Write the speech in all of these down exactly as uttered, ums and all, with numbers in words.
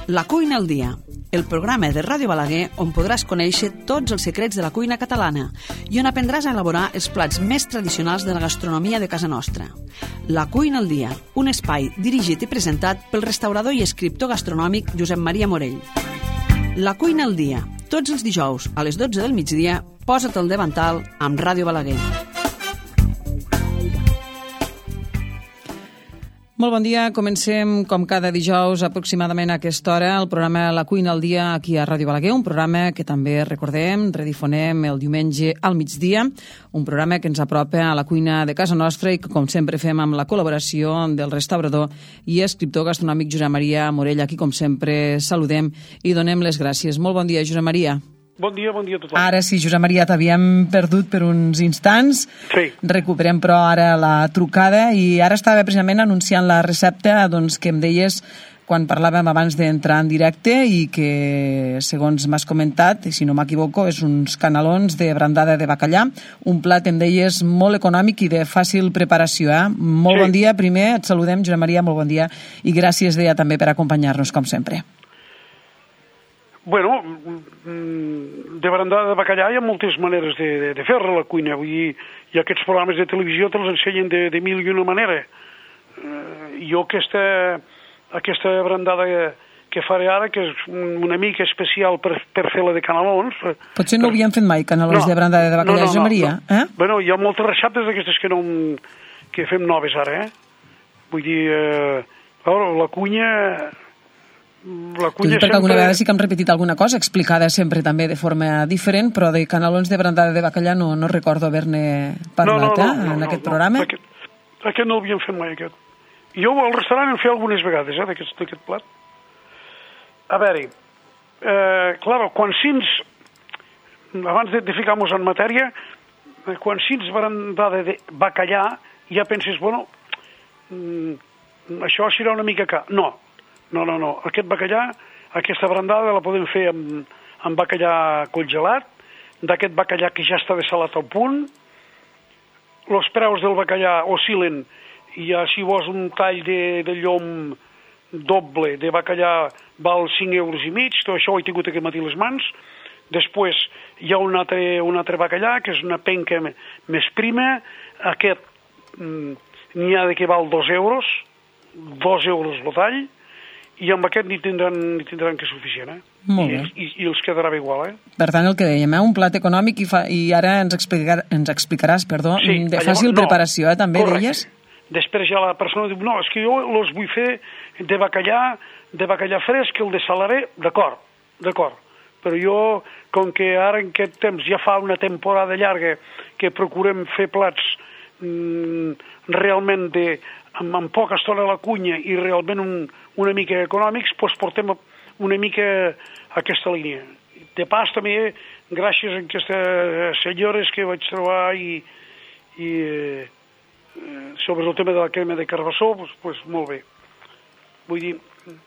La cuina al dia, el programa de Ràdio Balaguer on podràs conèixer tots els secrets de la cuina catalana i on aprendràs a elaborar els plats més tradicionals de la gastronomia de casa nostra. La cuina al dia, un espai dirigit i presentat pel restaurador i escriptor gastronòmic Josep Maria Morell. La cuina al dia, tots els dijous a les dotze del migdia, posa't al davantal amb Ràdio Balaguer. Molt bon dia, comencem com cada dijous aproximadament a aquesta hora el programa La cuina al dia aquí a Ràdio Balaguer, un programa que també recordem, redifonem el diumenge al migdia, un programa que ens apropa a la cuina de casa nostra i que com sempre fem amb la col·laboració del restaurador i escriptor gastronòmic Josep Maria Morell, a qui com sempre saludem i donem les gràcies. Molt bon dia, Josep Maria. Bon dia, bon dia a tothom. Ara sí, Josep Maria, t'havíem perdut per uns instants. Sí. Recuperem, però, ara la trucada i ara estava precisament anunciant la recepta doncs, que em deies quan parlàvem abans d'entrar en directe i que, segons m'has comentat, i si no m'equivoco, és uns canelons de brandada de bacallà, un plat, em deies, molt econòmic i de fàcil preparació. Eh? Molt sí. Bon dia, primer, et saludem, Josep Maria, molt bon dia, i gràcies, deia, també per acompanyar-nos, com sempre. Bueno, de brandada de bacallà hi ha moltes maneres de, de, de fer-la a la cuina. Vull dir, i aquests programes de televisió te'ls ensenyen de, de mil i una manera. Uh, jo aquesta, aquesta brandada que faré ara, que és una mica especial per, per fer-la de canelons... Potser no per... havíem fet mai canelons no, de brandada de bacallà, no, no, Josep Maria? No, no. Eh? Bueno, hi ha moltes receptes d'aquestes que, no, que fem noves ara, eh? Vull dir, uh, la cuina... La cuina perquè sempre... alguna vegada sí que hem repetit alguna cosa explicada sempre també de forma diferent, però de canelons de brandada de bacallà no, no recordo haver-ne parlat no, no, no, eh, en no, aquest no, programa. Aquest, aquest no l'havíem fet mai, aquest. Jo al restaurant en feia algunes vegades, eh, d'aquest plat. A veure, eh, clar, quan sins, abans de, de ficar-nos en matèria, quan sins brandada de bacallà, ja penses, bueno, mm, això serà una mica car. No, No, no, no. Aquest bacallà, aquesta brandada la podem fer amb, amb bacallà congelat, d'aquest bacallà que ja està dessalat al punt. Els preus del bacallà oscil·len i ja, si vols un tall de, de llom doble de bacallà val cinc euros i mig, tot això ho he tingut aquest matí les mans. Després hi ha un altre, un altre bacallà, que és una penca més prima. Aquest mm, n'hi ha de que val dos euros, dos euros el tall, i amb aquest n'hi tindran, n'hi tindran que és suficient, eh? Molt bé. I, i, i els quedarà bé igual, eh? Per tant, el que dèiem, eh? Un plat econòmic i, fa, i ara ens, explicar, ens explicaràs, perdó, sí, de fàcil no, preparació, eh? També correcte. Deies? Després ja la persona diu, no, és que jo els vull fer de bacallà, de bacallà fresc, el dessalaré, d'acord, d'acord. Però jo, com que ara en aquest temps ja fa una temporada llarga que procurem fer plats mm, realment de... Amb, amb poca estona a la cunya i realment un, una mica econòmics, doncs portem una mica aquesta línia. De pas també, gràcies a aquestes senyores que vaig trobar i, i eh, sobre el tema de la crema de carbassó, doncs, doncs molt bé. Vull dir,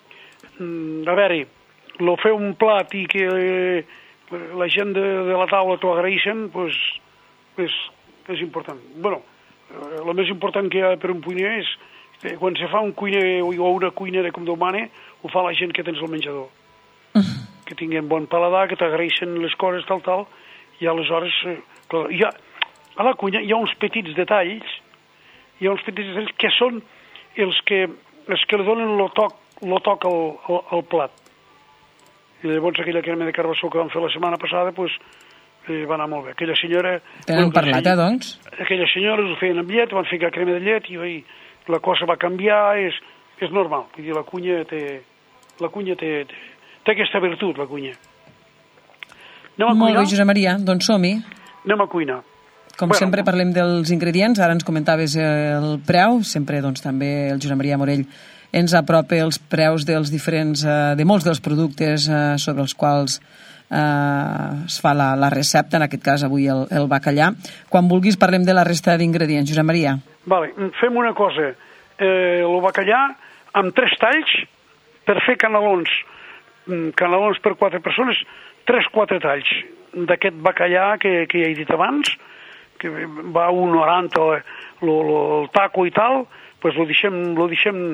a veure, el fer un plat i que eh, la gent de, de la taula t'ho agraeixen, doncs és, és important. Bueno, el més important que hi ha per un cuiner és que quan se fa un cuiner o una cuinera com Déu mana, ho fa la gent que tens al menjador. Uh. Que tinguin bon paladar, que t'agraeixen les coses, tal, tal, i aleshores... Clar, hi ha, a la cuina hi ha uns petits detalls, hi ha uns petits detalls que són els que, els que li donen el toc, el toc al, al, al plat. I llavors aquella crema de carbassó que vam fer la setmana passada, doncs, Eh, va anar molt bé. Aquella senyora... Tenen parlat, eh, doncs? Aquelles senyores ho feien amb llet, van ficar crema de llet i, i la cosa va canviar, és, és normal. Vull dir, la cunya té... La cunya té, té, té aquesta virtut, la cunya. Anem a molt cuinar? Bé, Josep Maria, doncs som-hi. Anem a cuinar. Com bueno, sempre parlem dels ingredients, ara ens comentaves el preu, sempre doncs també el Josep Maria Morell ens apropa els preus dels diferents, de molts dels productes sobre els quals Uh, es fa la, la recepta, en aquest cas avui el, el bacallà. Quan vulguis parlem de la resta d'ingredients, Josep Maria. Vale, fem una cosa. Eh, el bacallà amb tres talls per fer canelons, canelons per quatre persones, tres, quatre talls d'aquest bacallà que, que ja he dit abans, que va a un noranta el, el, el taco i tal, pues lo deixem, lo deixem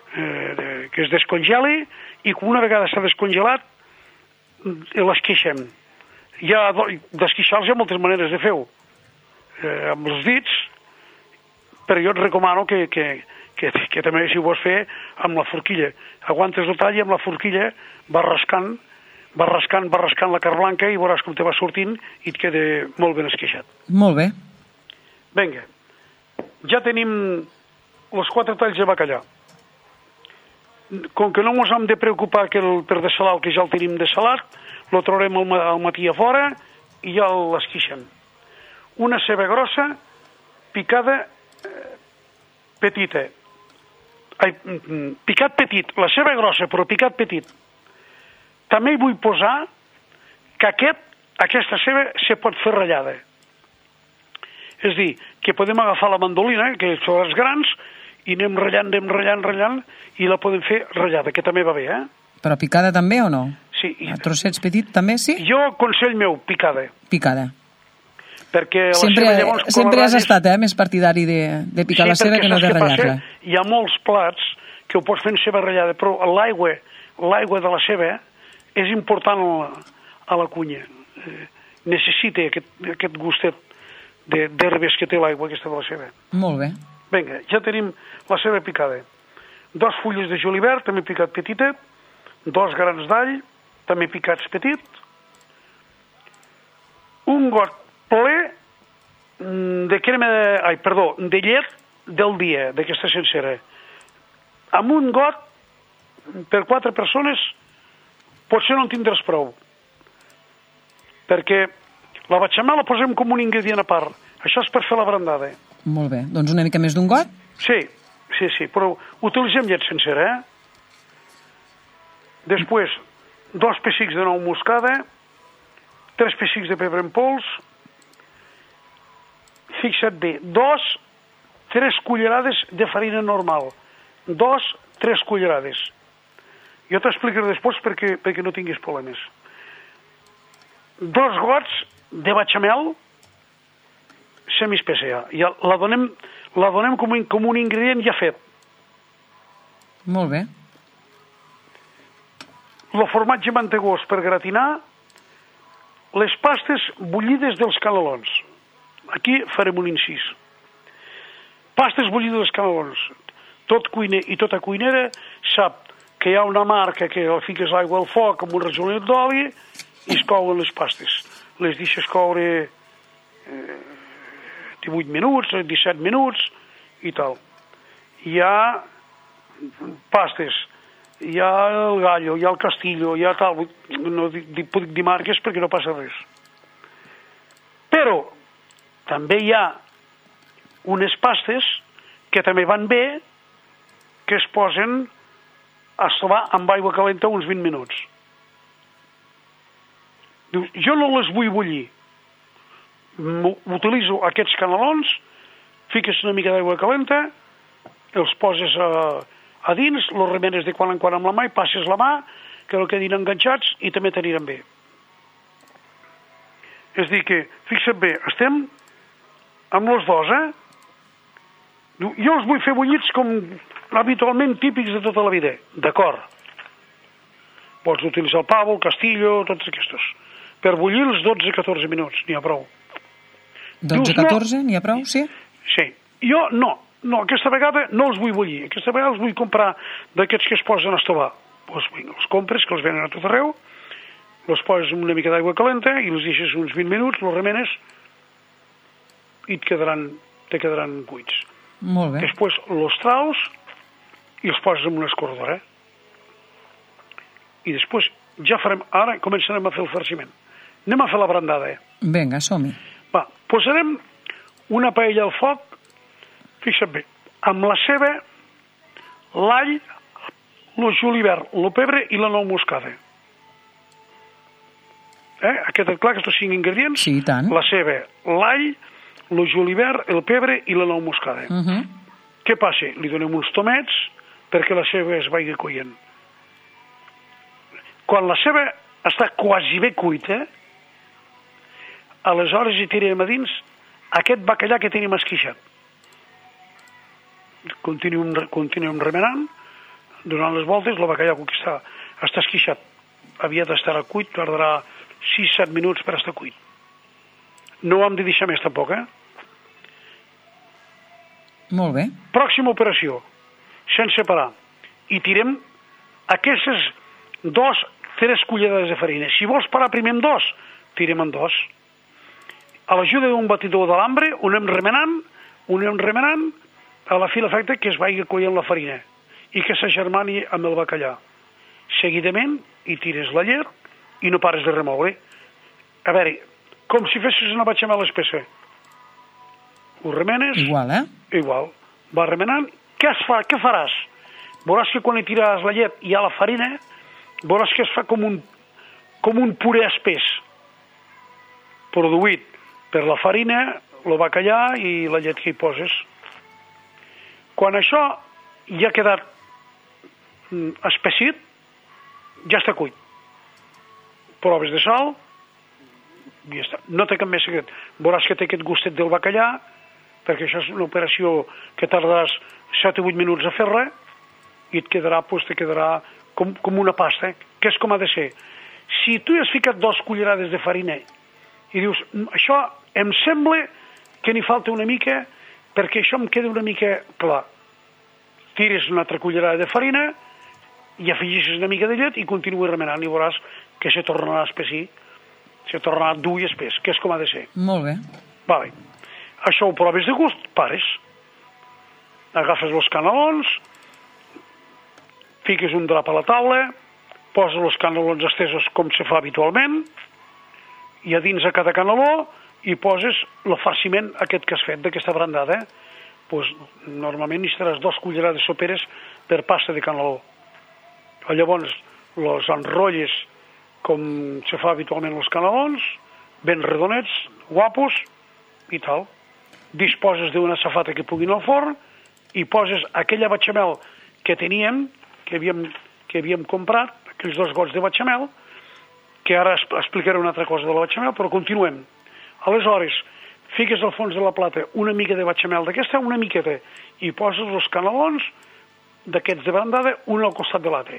eh, que es descongeli, i una vegada s'ha descongelat, l'esqueixem. Hi ha, d'esqueixar-los hi ha moltes maneres de fer-ho. Eh, amb els dits, però jo et recomano que, que, que, que també si ho vols fer amb la forquilla. Aguantes el tall i amb la forquilla vas rascant, vas rascant, vas rascant la carn blanca i veuràs com te va sortint i et queda molt ben esqueixat. Molt bé. Vinga, ja tenim els quatre talls de bacallà. Com que no ens hem de preocupar que el, per dessalar el que ja el tenim dessalat, lo traurem al, al matí a fora i ja l'esquixem. Una ceba grossa, picada eh, petita. Ai, picat petit, la ceba grossa, però picat petit. També hi vull posar que aquest, aquesta ceba se pot fer ratllada. És a dir, que podem agafar la mandolina, que són els grans, i anem ratllant, anem ratllant, ratllant, i la podem fer ratllada, que també va bé, eh? Però picada també o no? Sí. A trossets petits també, sí? Jo, consell meu, picada. Picada. Perquè la sempre ceba llavors... Sempre has estat, eh, més partidari de, de picar sí, la ceba que no de ratllar-la. Hi ha molts plats que ho pots fer en ceba ratllada, però l'aigua l'aigua de la ceba és important a la, a la cunya. Eh, necessita aquest, aquest gustet d'herbes que té l'aigua aquesta de la ceba. Molt bé. Vinga, ja tenim la ceba picada. Dos fulles de julivert, també picat petitet, dos grans d'all, també picats petit, un got ple de crema de... Ai, perdó, de llet del dia, d'aquesta sencera. Amb un got, per quatre persones, potser no en tindràs prou. Perquè la bechamel la posem com un ingredient a part. Això és per fer la brandada. Molt bé. Doncs una mica més d'un got? Sí, sí, sí, però utilitzem llet sencera, eh? Després, dos pessics de nou moscada, tres pessics de pebre en pols, fixa't bé, dos, tres cullerades de farina normal. Dos, tres cullerades. Jo t'explicaré després perquè, perquè no tinguis problemes. Dos gots de bechamel semiespessa ja. ja la donem, la donem com, un, com un ingredient ja fet. Molt bé. El formatge mantegós per gratinar, les pastes bullides dels canelons. Aquí farem un incís. Pastes bullides dels canelons. Tot cuiner i tota cuinera sap que hi ha una marca que fiques l'aigua al foc amb un rajolet d'oli i es couen les pastes. Les deixes coure eh, divuit minuts, disset minuts i tal. Hi ha pastes, hi ha el gallo, hi ha el castillo, hi ha tal, no puc dir marques perquè no passa res. Però també hi ha unes pastes que també van bé, que es posen a estovar amb aigua calenta uns vint minuts. Dius, jo no les vull bullir. Utilitzo aquests canelons, fiques una mica d'aigua calenta, els poses a, a dins, els remenes de quan en quan amb la mà i passes la mà, que no quedin enganxats i també t'aniran bé. És dir que, fixa't bé, estem amb els dos, eh? Jo els vull fer bullits com habitualment típics de tota la vida. D'acord. Pots utilitzar el pavo, el castillo, tots aquests. Per bullir els dotze a catorze minuts, n'hi ha prou. dotze a catorze, n'hi ha prou, sí? Sí. Jo no, no, aquesta vegada no els vull bullir. Aquesta vegada els vull comprar d'aquests que es posen a estovar. Doncs vinga, els compres, que els venen a tot arreu, els poses amb una mica d'aigua calenta i els deixes uns vint minuts, els remenes i et quedaran, te quedaran cuits. Molt bé. Després els traus i els poses en una escorredora. I després ja farem, ara començarem a fer el farciment. Anem a fer la brandada, eh? Vinga, som-hi. Va, posarem una paella al foc, fixa't bé, amb la ceba, l'all, el julivert, el pebre i la nou moscada. Eh? Aquest és clar, aquests cinc ingredients. Sí, i tant. La ceba, l'all, el julivert, el pebre i la nou moscada. Uh -huh. Què passa? Li donem uns tomets perquè la ceba es vagi coient. Quan la ceba està quasi bé cuita, aleshores hi tirem a dins aquest bacallà que tenim esquixat. Continuem, continuem remenant, donant les voltes, el bacallà que està, està esquixat. Havia d'estar cuit, tardarà sis set minuts per estar cuit. No ho hem de deixar més tampoc, eh? Molt bé. Pròxima operació, sense parar. I tirem aquestes dos, tres cullerades de farina. Si vols parar primer amb dos, tirem amb dos. A l'ajuda d'un batidor d'alambre, ho anem remenant, ho anem remenant, a la fi l'efecte que es vagi collent la farina i que s'agermani amb el bacallà. Seguidament, hi tires la llet i no pares de remoure. A veure, com si fessis una bechamel espessa. Ho remenes... Igual, eh? Igual. Va remenant. Què es fa? Què faràs? Veuràs que quan hi tires la llet i hi ha la farina, veuràs que es fa com un, com un puré espès, produït per la farina, el bacallà i la llet que hi poses. Quan això ja ha quedat espessit, ja està cuit. Proves de sal, i ja està. No té cap més secret. Veuràs que té aquest gustet del bacallà, perquè això és una operació que tardaràs set o vuit minuts a fer-la, i et quedarà, doncs, te quedarà com, com una pasta, que és com ha de ser. Si tu has ficat dos cullerades de farina i dius, això em sembla que n'hi falta una mica perquè això em queda una mica clar. Tires una altra cullerada de farina i afegeixes una mica de llet i continues remenant i veuràs que se tornarà a espessir, se tornarà dur i espès, que és com ha de ser. Molt bé. Vale. Això ho proves de gust, pares. Agafes els canelons, fiques un drap a la taula, poses els canelons estesos com se fa habitualment, i a dins a cada caneló hi poses el farciment aquest que has fet, d'aquesta brandada. Pues, normalment hi estaràs dos cullerades soperes per pasta de caneló. Llavors, els enrotlles com se fa habitualment els canelons, ben redonets, guapos, i tal. Disposes d'una safata que pugui anar al forn i poses aquella bechamel que teníem, que havíem, que havíem comprat, aquells dos gots de bechamel, que ara explicaré una altra cosa de la bechamel, però continuem. Aleshores, fiques al fons de la plata una mica de bechamel d'aquesta, una miqueta, i poses els canelons d'aquests de brandada, un al costat de l'altre.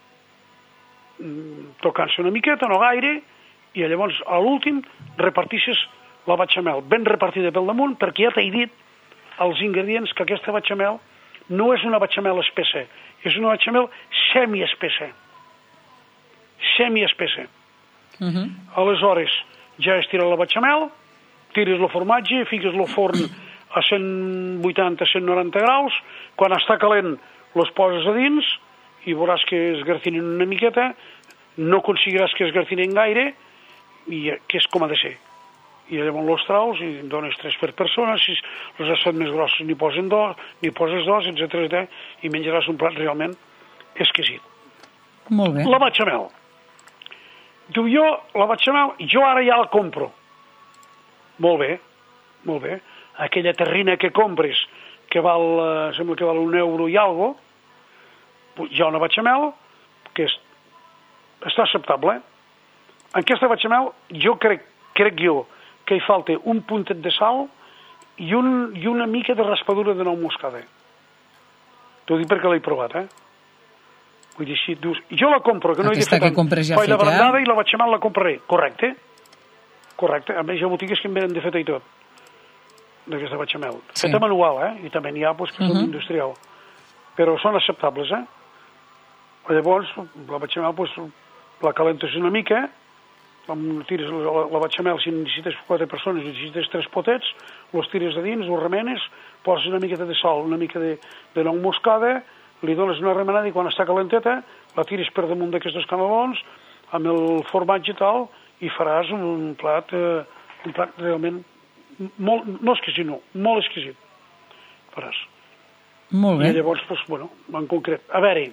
Tocant-se una miqueta, no gaire, i llavors a l'últim repartisses la bechamel ben repartida pel damunt, perquè ja t'he dit els ingredients que aquesta bechamel no és una bechamel espessa, és una bechamel semi-espessa. Semi-espessa. Uh-huh. Aleshores, ja has tirat la bechamel, tires el formatge, fiques el forn a cent vuitanta a cent noranta graus, quan està calent los poses a dins i veuràs que es gratinen una miqueta, no aconseguiràs que es gratinen gaire, i que és com ha de ser. I llavors els traus i dones tres per persona, si les has fet més grosses n'hi posen dos, n'hi poses dos, etcètera, i menjaràs un plat realment exquisit. Molt bé. La bechamel. Diu jo, la bechamel, jo ara ja la compro. Molt bé, molt bé. Aquella terrina que compres, que val, eh, sembla que val un euro i algo, hi ha una bechamel que és, està acceptable. En aquesta bechamel, jo crec, crec jo, que hi falta un puntet de sal i, un, i una mica de raspadura de nou moscada. T'ho dic perquè l'he provat, eh? Vull dir, si dius, jo la compro, que no aquesta he de fer que compres ja faig la feta, brandada eh? i la bechamel la compraré. Correcte? Correcte. A més, hi ha botigues que en venen de feta i tot, d'aquesta bechamel. Sí. Feta manual, eh? I també n'hi ha pues, que són uh-huh. industrial. Però són acceptables, eh? Llavors, la bechamel, pues, la calentes una mica, tires la, la bechamel, si necessites quatre persones, necessites tres potets, els tires de dins, els remenes, poses una miqueta de sal, una mica de, de nou moscada, li dones una remenada i quan està calenteta la tires per damunt d'aquests canelons amb el formatge i tal, i faràs un plat, eh, un plat realment molt, no exquisit, no, molt exquisit. Faràs. Molt bé. I llavors, doncs, bueno, en concret, a veure,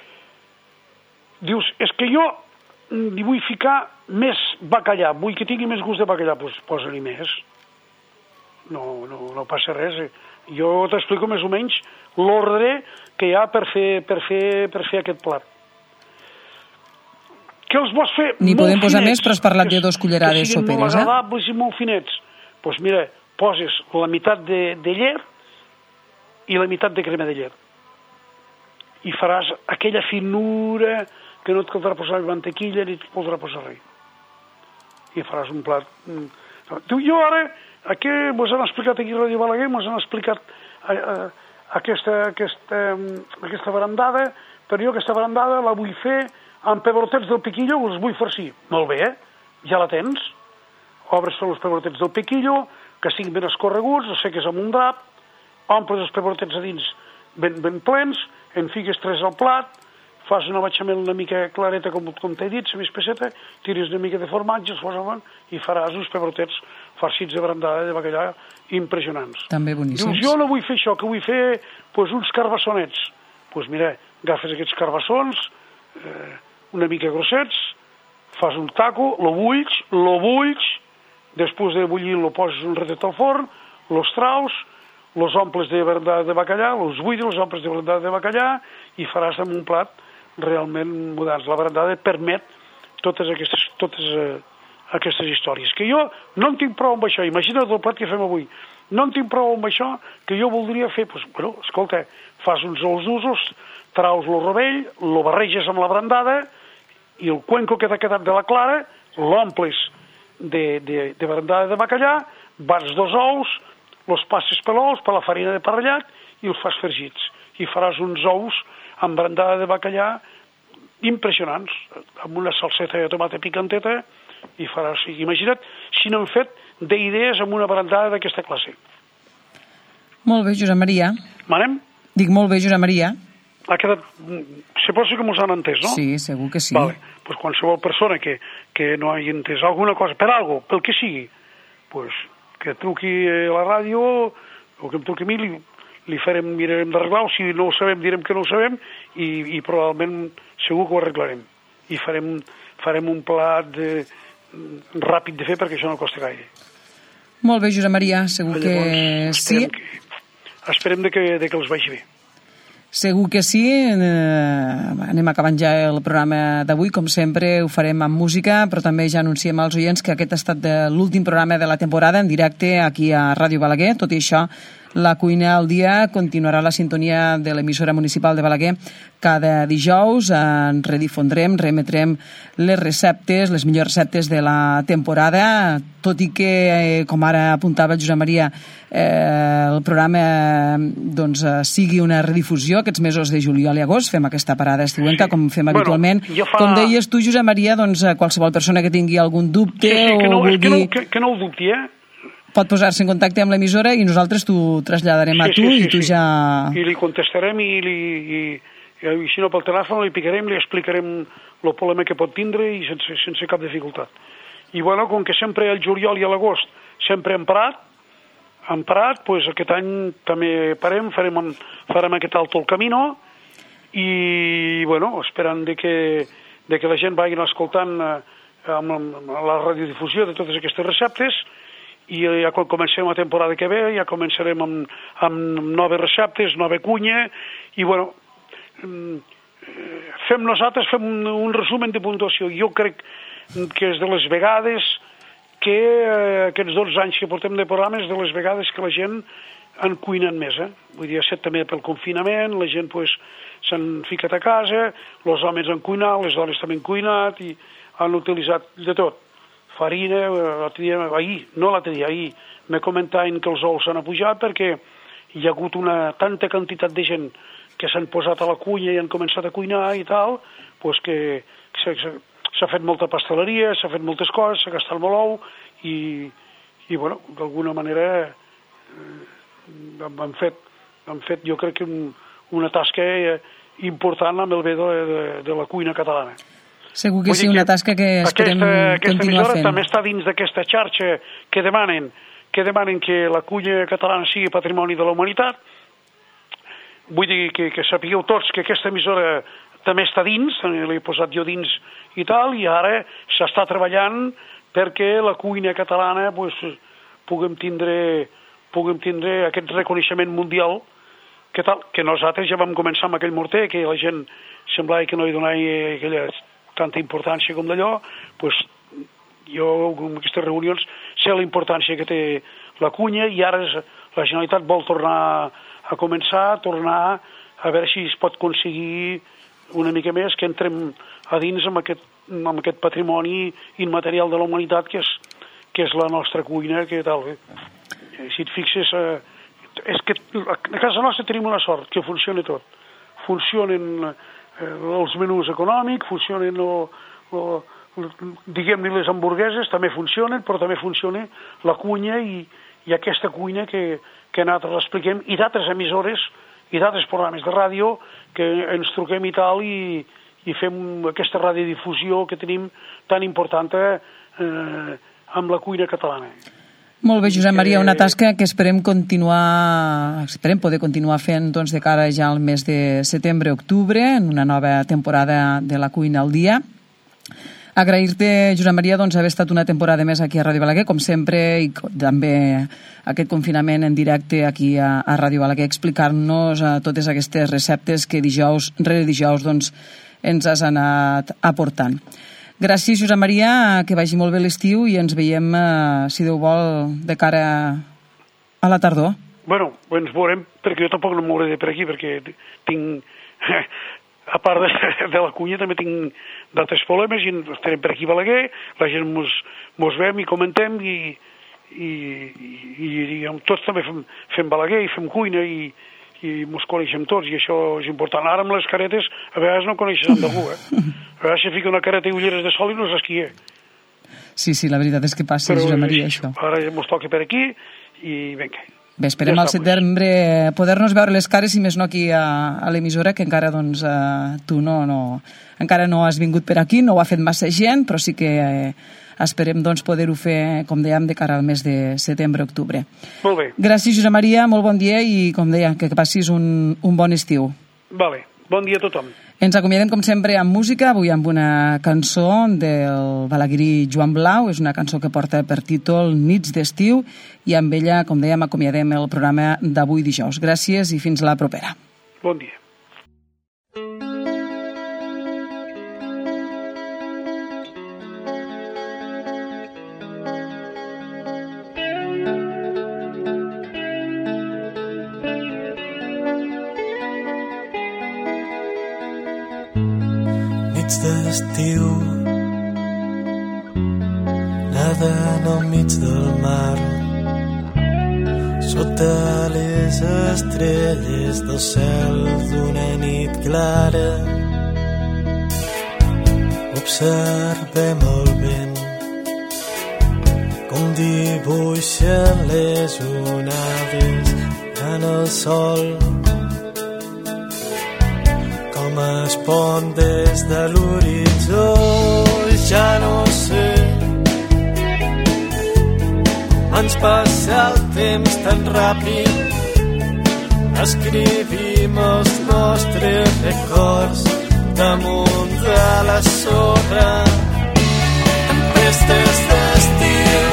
dius, és que jo li vull ficar més bacallà, vull que tingui més gust de bacallà, doncs posa-li més. No, no, no passa res. Jo t'explico més o menys l'ordre que hi ha per fer, per fer, per fer aquest plat. Que els vols fer N'hi molt podem posar finets, més, però has parlat de dos cullerades que siguin soperes, molt eh? agradables i molt finets. Doncs pues mira, poses la meitat de, de llet i la meitat de crema de llet. i faràs aquella finura que no et caldrà posar mantequilla ni et podrà posar res. I faràs un plat... Jo ara, aquí mos han explicat aquí a Ràdio Balaguer, mos han explicat eh, eh, aquesta, aquesta, aquesta barandada, però jo aquesta barandada la vull fer amb pebrotets del piquillo, els vull farcir. Molt bé, eh? Ja la tens. Obres els pebrotets del piquillo, que siguin ben escorreguts, els seques amb un drap, omples els pebrotets a dins ben, ben plens, en fiques tres al plat, fas una bechamel una mica clareta, com, com t'he dit, la espesseta, tires una mica de formatge, els fos avant, i faràs uns pebrotets farcits de brandada de bacallà impressionants. També boníssims. Dius, jo no vull fer això, que vull fer pues, uns carbassonets. Doncs pues mira, agafes aquests carbassons, eh, una mica grossets, fas un taco, lo bulls, lo bulls, després de bullir lo poses un ratet al forn, los traus, los omples de brandada de bacallà, los buides, los omples de brandada de bacallà, i faràs amb un plat realment modern. La brandada permet totes aquestes, totes eh, aquestes històries. Que jo no en tinc prou amb això, imagina't el plat que fem avui, no en tinc prou amb això, que jo voldria fer, doncs, bueno, escolta, fas uns ous d'usos, traus lo rovell, lo barreges amb la brandada, i el cuenco que t'ha quedat de la clara, l'omples de, de, de brandada de bacallà, bats dos ous, los passes per l'ous, per la farina de parrellat, i els fas fregits. I faràs uns ous amb brandada de bacallà impressionants, amb una salseta de tomata picanteta, i faràs... Imagina't si no hem fet d'idees amb una brandada d'aquesta classe. Molt bé, Josep Maria. Manem? Dic molt bé, Josep Maria. Ha quedat... Se pot ser que mos han entès, no? Sí, segur que sí. Vale. Pues qualsevol persona que, que no hagi entès alguna cosa, per algo, pel que sigui, pues, que truqui a la ràdio o que em truqui a mi, li, li farem, mirarem d'arreglar, o si no ho sabem direm que no ho sabem, i, i probablement segur que ho arreglarem. I farem, farem un plat de, ràpid de fer perquè això no costa gaire. Molt bé, Josep Maria, segur Llavors, que sí. Que, esperem de que, de que els vagi bé. Segur que sí. Eh, anem acabant ja el programa d'avui. Com sempre ho farem amb música, però també ja anunciem als oients que aquest ha estat de l'últim programa de la temporada en directe aquí a Ràdio Balaguer. Tot i això, la cuina al dia continuarà la sintonia de l'emissora municipal de Balaguer cada dijous. En redifondrem, remetrem les receptes, les millors receptes de la temporada, tot i que, eh, com ara apuntava el Josep Maria, eh, el programa doncs, sigui una redifusió aquests mesos de juliol i agost. Fem aquesta parada estiuenca, sí, com fem bueno, habitualment. Fa... Com deies tu, Josep Maria, doncs, qualsevol persona que tingui algun dubte sí, sí, que no, o vulgui... Que no, que, que no ho dubti, eh? Pot posar-se en contacte amb l'emissora i nosaltres t'ho traslladarem sí, a tu sí, sí, i tu sí. ja... I li contestarem i, li, i, i si no pel telèfon li picarem, li explicarem el problema que pot tindre i sense, sense cap dificultat. I bueno, com que sempre al juliol i a l'agost sempre hem parat, hem parat, doncs aquest any també parem, farem, farem aquest alto el camino i bueno, esperant de que, de que la gent vagi escoltant eh, amb, amb la radiodifusió de totes aquestes receptes. I ja quan comencem la temporada que ve, ja començarem amb, amb noves receptes, nova cunya, i bueno, fem nosaltres, fem un, un resumen de puntuació. Jo crec que és de les vegades que eh, aquests dotze anys que portem de programa és de les vegades que la gent han cuinat més, eh? Vull dir, ha estat també pel confinament, la gent pues, s'han ficat a casa, els homes han cuinat, les dones també han cuinat, i han utilitzat de tot. Farina, l'altre dia, ahir, no l'altre dia, ahir, me comentaven que els ous s'han apujat perquè hi ha hagut una tanta quantitat de gent que s'han posat a la cuina i han començat a cuinar i tal, pues que s'ha fet molta pasteleria, s'ha fet moltes coses, s'ha gastat molt ou i, i bueno, d'alguna manera eh, han, fet, han fet, jo crec que un, una tasca important amb el bé de, de, de la cuina catalana. Segur que sí, una tasca que esperem aquesta, aquesta continuar fent. També està dins d'aquesta xarxa que demanen, que demanen que la cuina catalana sigui patrimoni de la humanitat. Vull dir que, que sapigueu tots que aquesta emissora també està dins, l'he posat jo dins i tal, i ara s'està treballant perquè la cuina catalana pues, puguem tindre, puguem tindre aquest reconeixement mundial que, tal, que nosaltres ja vam començar amb aquell morter, que la gent semblava que no hi donava aquella tanta importància com d'allò, pues, jo en aquestes reunions sé la importància que té la cuina i ara la Generalitat vol tornar a començar, tornar a veure si es pot aconseguir una mica més que entrem a dins amb aquest, amb aquest patrimoni immaterial de la humanitat que és, que és la nostra cuina, que tal. Eh? Si et fixes, eh, és que a casa nostra tenim una sort, que funciona tot. Funcionen eh, els menús econòmics, funcionen lo, lo, diguem-ne les hamburgueses, també funcionen, però també funciona la cuina i, i aquesta cuina que, que nosaltres expliquem, i d'altres emissores i d'altres programes de ràdio que ens truquem i tal, i, i fem aquesta radiodifusió que tenim tan important eh, amb la cuina catalana. Molt bé, Josep Maria, una tasca que esperem continuar, esperem poder continuar fent doncs, de cara ja al mes de setembre-octubre, en una nova temporada de la Cuina al Dia. Agrair-te, Josep Maria, doncs, haver estat una temporada més aquí a Ràdio Balaguer, com sempre, i també aquest confinament en directe aquí a, a Ràdio Balaguer, explicar-nos uh, totes aquestes receptes que dijous rere dijous doncs, ens has anat aportant. Gràcies, Josep Maria, que vagi molt bé l'estiu i ens veiem, uh, si Déu vol, de cara a la tardor. Bueno, ens veurem, perquè jo tampoc no m'hauré de per aquí, perquè tinc... a part de, de la cuina també tinc d'altres problemes i estarem per aquí a Balaguer, la gent mos, mos vem i comentem i, i, i, i tots també fem, fem Balaguer i fem cuina i, i mos coneixem tots i això és important. Ara amb les caretes a vegades no coneixes d'algú, eh? A vegades se fica una careta i ulleres de sol i no saps qui és. Sí, sí, la veritat és que passa, Josep Maria, això. Ara mos toca per aquí i vinga. Bé, esperem ja al setembre poder-nos veure les cares i més no aquí a, a l'emissora, que encara doncs, eh, tu no, no, encara no has vingut per aquí, no ho ha fet massa gent, però sí que eh, esperem doncs, poder-ho fer, com dèiem, de cara al mes de setembre-octubre. Molt bé. Gràcies, Josep Maria, molt bon dia i, com deia, que passis un, un bon estiu. Vale, bon dia a tothom. Ens acomiadem, com sempre, amb música, avui amb una cançó del balaguerí Joan Blau, és una cançó que porta per títol Nits d'estiu, i amb ella, com dèiem, acomiadem el programa d'avui dijous. Gràcies i fins la propera. Bon dia. d'estiu nedant al mig del mar sota les estrelles del cel d'una nit clara. Observem el vent com dibuixen les onades en el sol, com es pon des de l'horitzó. Ja no sé, ens passa el temps tan ràpid, escrivim els nostres records damunt de la sorra. Tempestes d'estiu,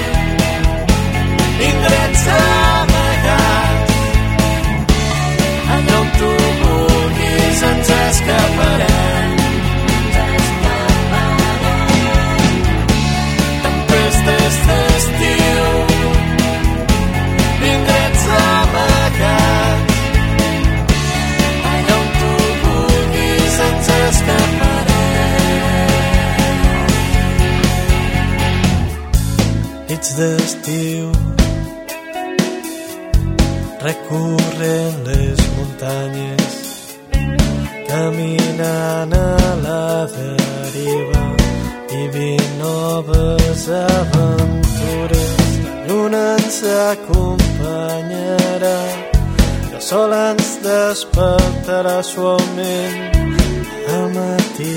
indrets amagats, allà on tu vulguis ens escaparem. Tempestes d'estiu, indrets amagats, allà on tu vulguis ens escaparem. Nits d'estiu, recorrent les muntanyes, caminant a la deriva, vivint noves aventures. La lluna ens acompanyarà, el sol ens despertarà suaument al matí.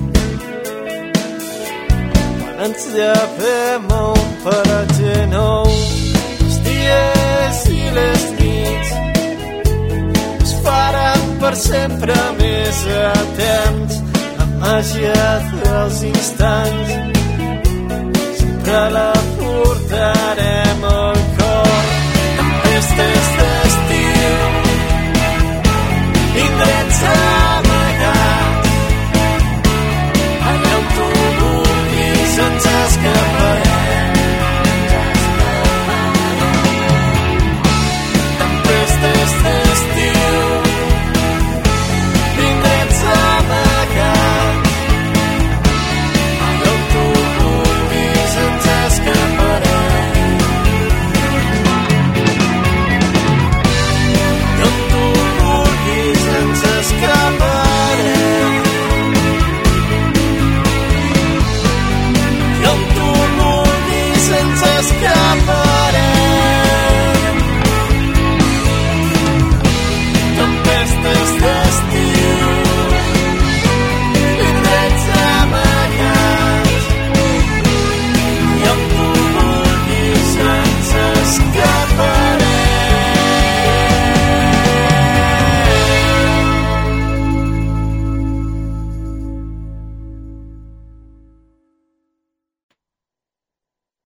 Quan ens llevem a un paratge nou, els dies i les nits es faran per sempre més eterns. La màgia dels instants sempre la portarem.